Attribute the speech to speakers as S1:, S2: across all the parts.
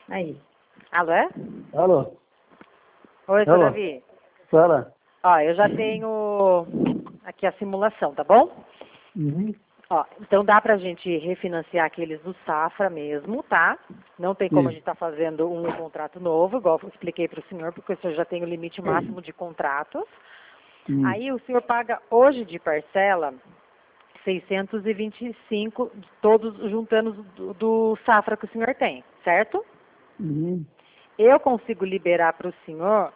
S1: Aí. Alô, é?
S2: Alô?
S1: Oi, seu
S2: Alô?
S1: Davi.
S2: Fala.
S1: Ó, eu já tenho aqui a simulação, tá bom?
S2: Uhum.
S1: Ó, então dá pra gente refinanciar aqueles do Safra mesmo, tá? Não tem como a gente
S2: Isso.
S1: estar fazendo um contrato novo, igual eu expliquei para o senhor, porque o senhor já tem o limite máximo de contratos. Aí o senhor paga hoje de parcela 625, todos juntando do Safra que o senhor tem, certo?
S2: Uhum.
S1: Eu consigo liberar para o senhor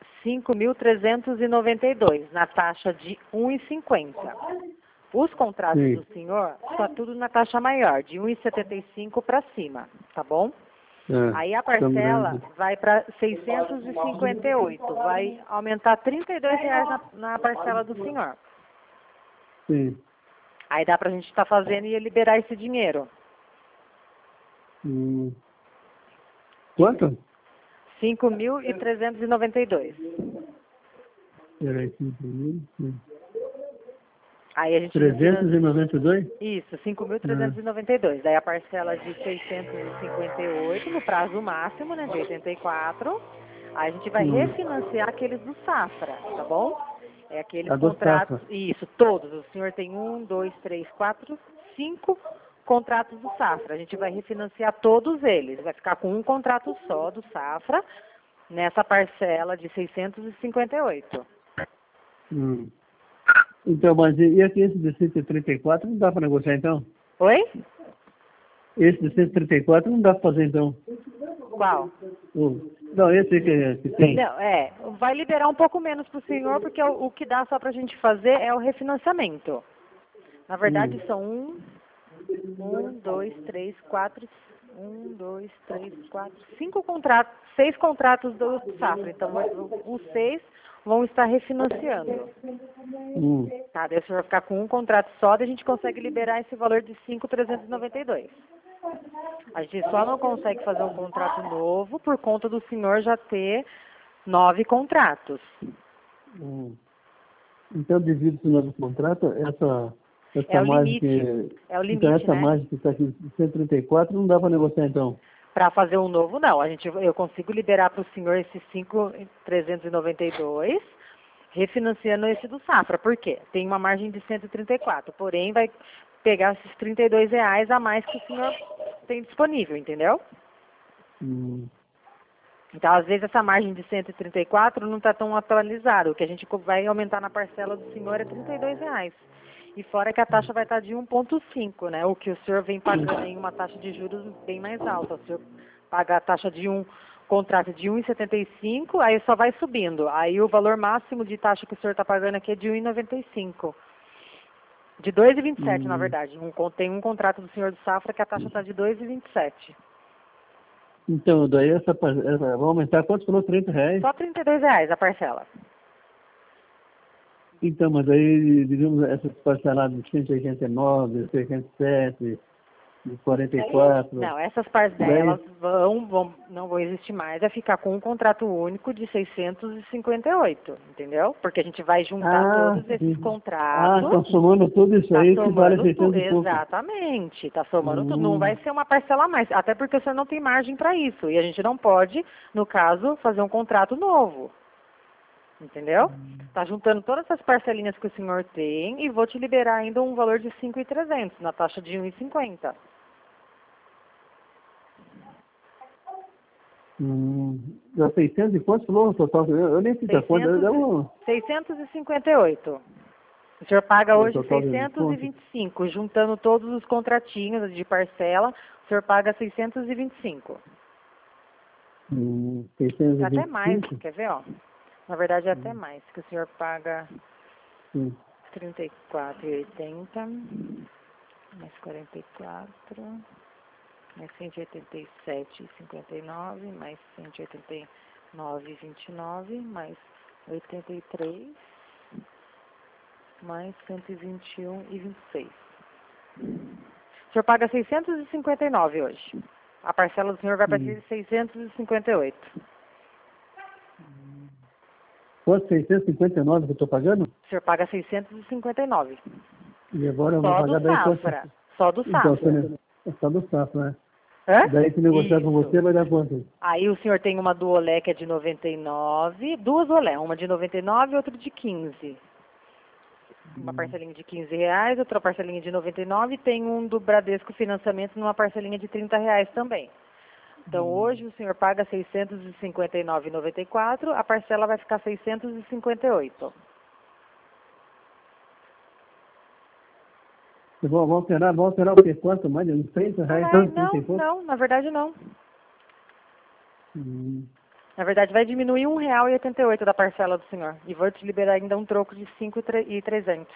S1: 5.392 na taxa de 1,50. Os contratos
S2: Sim.
S1: do senhor está tudo na taxa maior, de 1,75 para cima, tá bom?
S2: É.
S1: Aí a
S2: Tão
S1: parcela
S2: grande.
S1: vai para 658, vai aumentar R$ 32 na parcela do senhor.
S2: Sim.
S1: Aí dá para a gente estar fazendo e liberar esse dinheiro.
S2: Quanto?
S1: 5.392.
S2: Peraí, 5.000.
S1: Aí a gente retira
S2: 392?
S1: isso,
S2: Ah.
S1: 5.392. Daí a parcela de 658 no prazo máximo, né, de 84. Aí a gente vai refinanciar aqueles do Safra, tá bom? É aqueles
S2: A do
S1: contratos,
S2: Safra.
S1: isso, todos. O senhor tem 1, 2, 3, 4, 5 contratos do Safra. A gente vai refinanciar todos eles. Vai ficar com um contrato só do Safra nessa parcela de 658.
S2: Hum. Então, mas e aqui esse de 134 não dá para negociar então?
S1: Oi?
S2: Esse de 134 não dá para fazer então?
S1: Qual?
S2: Não, esse que tem.
S1: Não, vai liberar um pouco menos para o senhor, porque o que dá só para a gente fazer é o refinanciamento. Na verdade, são 5 contratos, 6 contratos do Safra. Então, os 6 vão estar refinanciando. Tá, daí o senhor vai ficar com um contrato só, daí a gente consegue liberar esse valor de 5.392. A gente só não consegue fazer um contrato novo por conta do senhor já ter 9 contratos.
S2: Então, devido ao novo contrato, essa
S1: É o
S2: margem
S1: limite.
S2: que...
S1: É o
S2: Então,
S1: limite,
S2: essa
S1: né?
S2: margem que está aqui, 134, não dá para negociar então?
S1: Para fazer um novo, não. Eu consigo liberar para o senhor esses 5.392, refinanciando esse do Safra. Por quê? Tem uma margem de 134, porém vai pegar esses R$ 32 a mais que o senhor tem disponível, entendeu? Então, às vezes, essa margem de 134 não está tão atualizada. O que a gente vai aumentar na parcela do senhor é R$ 32. E fora que a taxa vai estar de 1,5, né? O que o senhor vem pagando em uma taxa de juros bem mais alta. O senhor paga a taxa de um contrato de 1,75, aí só vai subindo. Aí o valor máximo de taxa que o senhor está pagando aqui é de 1,95. De 2,27, na verdade. Tem um contrato do senhor do Safra que a taxa está de 2,27.
S2: Então, daí essa vai aumentar quanto? Falou R$ 30?
S1: Só R$ 32 a parcela.
S2: Então, mas aí, digamos, essas parceladas de 189, 67, de 44...
S1: Não, essas parcelas não vão existir mais, vai ficar com um contrato único de 658, entendeu? Porque a gente vai juntar todos esses contratos.
S2: Está somando tudo isso
S1: Tá
S2: aí que vale
S1: somando
S2: 600
S1: tudo,
S2: e pouco.
S1: exatamente, tá somando tudo. Não vai ser uma parcela a mais, até porque o senhor não tem margem para isso. E a gente não pode, no caso, fazer um contrato novo. Entendeu? Tá juntando todas essas parcelinhas que o senhor tem e vou te liberar ainda um valor de 5.300 na taxa de 1,50.
S2: Dá 600 e quantos falou no total? Eu nem fiz a conta.
S1: 658. O senhor paga
S2: O
S1: hoje
S2: total de desconto?
S1: 625, juntando todos os contratinhos de parcela, o senhor paga 625. É até mais,
S2: 625?
S1: quer ver, ó? Na verdade é até mais, que o senhor paga
S2: Sim.
S1: 34,80, mais 44, mais 187,59, mais 189,29, mais 83, mais 121,26. O senhor paga 659 hoje. A parcela do senhor vai para 658.
S2: Quanto? 659 que eu estou pagando?
S1: O senhor paga 659.
S2: E agora eu vou
S1: Só do
S2: pagar daí quanto?
S1: Safra. Só do
S2: Então,
S1: Safra.
S2: é só do Safra, né?
S1: Hã?
S2: Daí se negociar com
S1: Isso.
S2: você vai dar quanto?
S1: Aí o senhor tem uma do Olé que é de 99, duas Olé, uma de 99 e outra de 15. Uma parcelinha de R$ 15, outra parcelinha de 99 e tem um do Bradesco Financiamento numa parcelinha de R$ 30 também. Então hoje o senhor paga R$ 659,94, a parcela vai ficar 658.
S2: Vamos alterar o quê? Quanto mais? Uns R$ 30?
S1: Não, na verdade não.
S2: Hum.
S1: Na verdade vai diminuir R$ 1,88 da parcela do senhor. E vou te liberar ainda um troco de 5.300.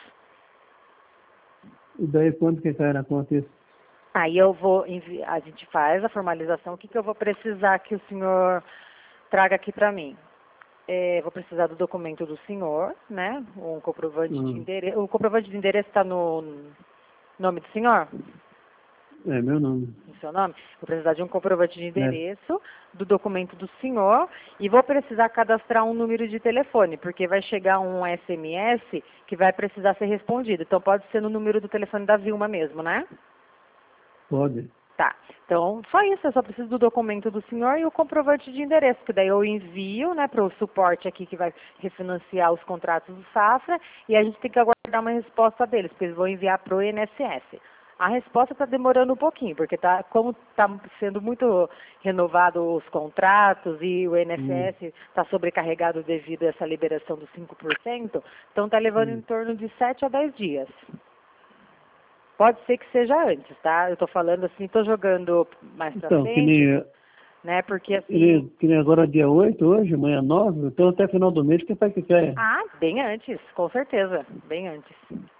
S2: E daí quanto que cai na conta isso?
S1: Aí eu vou a gente faz a formalização. O que eu vou precisar que o senhor traga aqui para mim? Vou precisar do documento do senhor, né? Um comprovante de endereço. O comprovante de endereço está no nome do senhor?
S2: É meu nome.
S1: No seu nome? Vou precisar de um comprovante de endereço, do documento do senhor e vou precisar cadastrar um número de telefone, porque vai chegar um SMS que vai precisar ser respondido. Então pode ser no número do telefone da Vilma mesmo, né?
S2: Pode.
S1: Tá. Então, só isso. Eu só preciso do documento do senhor e o comprovante de endereço, que daí eu envio, né, para o suporte aqui que vai refinanciar os contratos do Safra e a gente tem que aguardar uma resposta deles, porque eles vão enviar para o INSS. A resposta está demorando um pouquinho, porque como está sendo muito renovado os contratos e o INSS está sobrecarregado devido a essa liberação dos 5%, então está levando em torno de 7 a 10 dias. Pode ser que seja antes, tá? Eu tô falando assim, tô jogando mais pra
S2: Então,
S1: frente, né? Porque assim...
S2: Que nem agora dia 8 hoje, amanhã 9, então até final do mês que faz que caia.
S1: Ah, bem antes, com certeza, bem antes.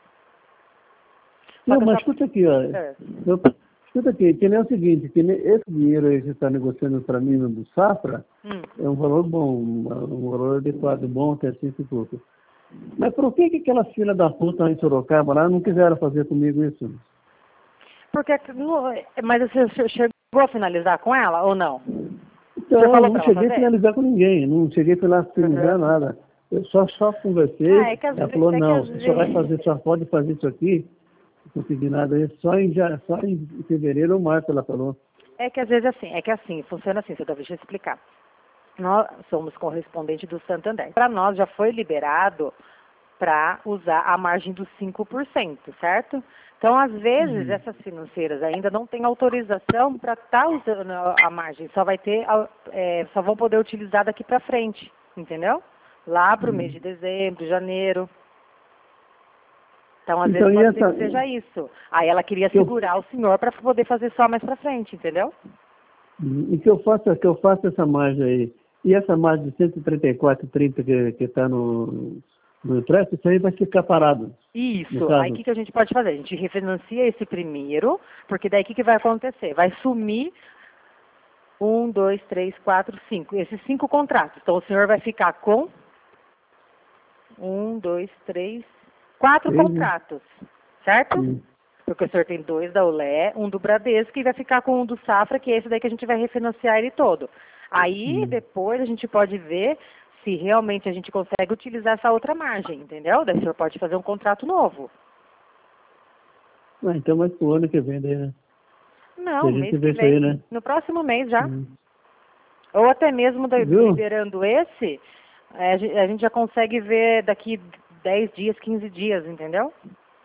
S2: Não, mas escuta aqui, ó. Escuta aqui, que nem é o seguinte, que nem esse dinheiro aí que você está negociando para mim no do Safra, é um valor bom, um valor adequado, bom, até 5 e pouco. Mas por que aquelas filhas da puta em Sorocaba lá não quiseram fazer comigo isso?
S1: Porque, mas você chegou a finalizar com ela ou não?
S2: Então, eu não cheguei a finalizar com ninguém, não cheguei a finalizar nada. Eu só conversei, ela falou, não, você só vai fazer, só pode fazer isso aqui, não consegui nada, só em fevereiro ou março, ela falou.
S1: É que às vezes assim, funciona assim, seu Davi, deixa eu explicar. Nós somos correspondente do Santander. Para nós já foi liberado para usar a margem dos 5%, certo? Então, às vezes, essas financeiras ainda não têm autorização para estar usando a margem, só vão poder utilizar daqui para frente, entendeu? Lá para o mês de dezembro, janeiro. Então, às vezes, pode ser que seja isso. Aí ela queria segurar o senhor para poder fazer só mais para frente, entendeu?
S2: E que eu faço essa margem aí. E essa margem de 134,30 que está no empréstimo, isso aí vai ficar parado.
S1: Isso. Aí o que a gente pode fazer? A gente refinancia esse primeiro, porque daí o que vai acontecer? Vai sumir 1, 2, 3, 4, 5. Esses 5 contratos. Então o senhor vai ficar com 1, 2, 3, 4 contratos. Certo? Porque o senhor tem 2 da Olé, um do Bradesco e vai ficar com um do Safra, que é esse daí que a gente vai refinanciar ele todo. Aí depois a gente pode ver se realmente a gente consegue utilizar essa outra margem, entendeu? Daí o senhor pode fazer um contrato novo.
S2: Então mais pro ano que vem daí, né?
S1: Não, mês que vem, aí, né? No próximo mês já. Ou até mesmo liberando esse, a gente já consegue ver daqui 10 dias, 15 dias, entendeu?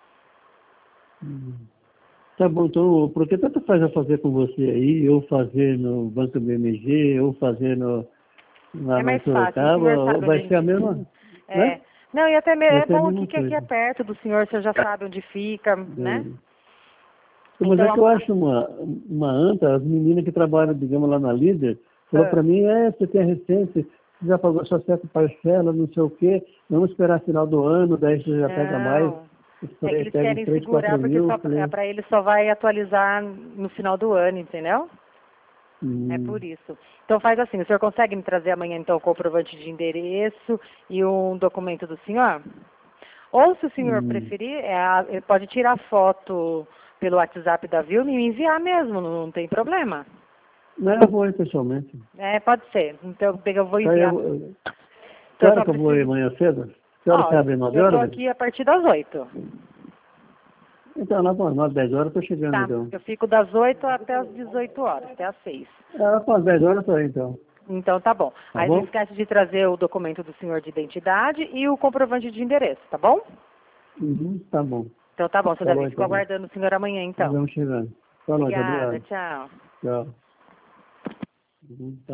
S2: Tá bom, então, porque tanto faz eu fazer com você aí, ou fazer no Banco BMG, ou fazer lá
S1: mais
S2: na Sorocaba, vai ser a mesma... Né?
S1: Não, e até mesmo é bom que aqui é perto do senhor, o senhor já sabe onde fica, né?
S2: Mas então, é que eu acho uma anta, as meninas que trabalham, digamos, lá na Líder, falou para mim, você tem a recência, você já pagou sua certa parcela, não sei o quê, vamos esperar final do ano, daí você já pega mais.
S1: É que eles querem segurar, porque para eles só vai atualizar no final do ano, entendeu? É por isso. Então faz assim, o senhor consegue me trazer amanhã então o comprovante de endereço e um documento do senhor? Ou se o senhor preferir, ele pode tirar foto pelo WhatsApp da Vilma e me enviar mesmo, não tem problema.
S2: Não, eu vou ir pessoalmente.
S1: Pode ser. Então eu vou enviar.
S2: Claro que eu vou ir amanhã cedo. Que hora que abre? 9 horas?
S1: Eu estou aqui a partir das 8.
S2: Então, lá com as 10 horas eu tô chegando,
S1: Tá,
S2: então.
S1: eu fico das 8 até as 18 horas, até às 6.
S2: Lá com as 10 horas eu tô aí, então.
S1: Então tá bom.
S2: Tá
S1: Aí
S2: bom?
S1: não esquece de trazer o documento do senhor de identidade e o comprovante de endereço, tá bom?
S2: Uhum, tá bom.
S1: Então tá bom, seu
S2: Tá
S1: Davi.
S2: bom,
S1: Fico
S2: então.
S1: aguardando o senhor amanhã,
S2: Nós
S1: então.
S2: vamos chegando. Boa noite,
S1: Obrigada,
S2: obrigado.
S1: tchau.
S2: Tchau. Uhum, tá.